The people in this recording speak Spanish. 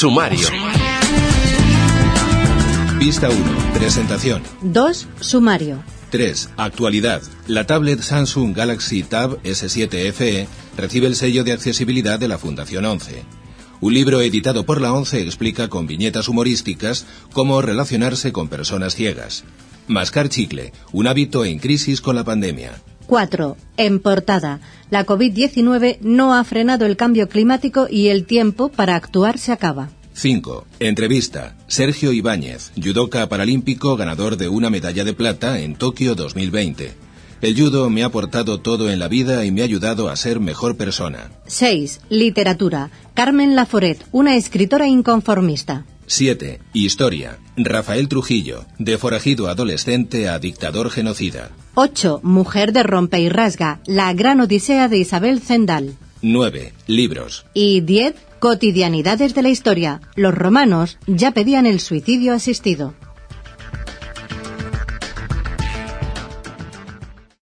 Sumario. Pista 1. Presentación. 2. Sumario. 3. Actualidad. La tablet Samsung Galaxy Tab S7 FE recibe el sello de accesibilidad de la Fundación ONCE. Un libro editado por la ONCE explica con viñetas humorísticas cómo relacionarse con personas ciegas. Mascar chicle, un hábito en crisis con la pandemia. 4. En portada. La COVID-19 no ha frenado el cambio climático y el tiempo para actuar se acaba. 5. Entrevista. Sergio Ibáñez, judoka paralímpico ganador de una medalla de plata en Tokio 2020. El judo me ha aportado todo en la vida y me ha ayudado a ser mejor persona. 6. Literatura. Carmen Laforet, una escritora inconformista. 7. Historia. Rafael Trujillo, de forajido adolescente a dictador genocida. 8. Mujer de rompe y rasga. La gran odisea de Isabel Zendal. 9. Libros. Y 10. Cotidianidades de la historia. Los romanos ya pedían el suicidio asistido.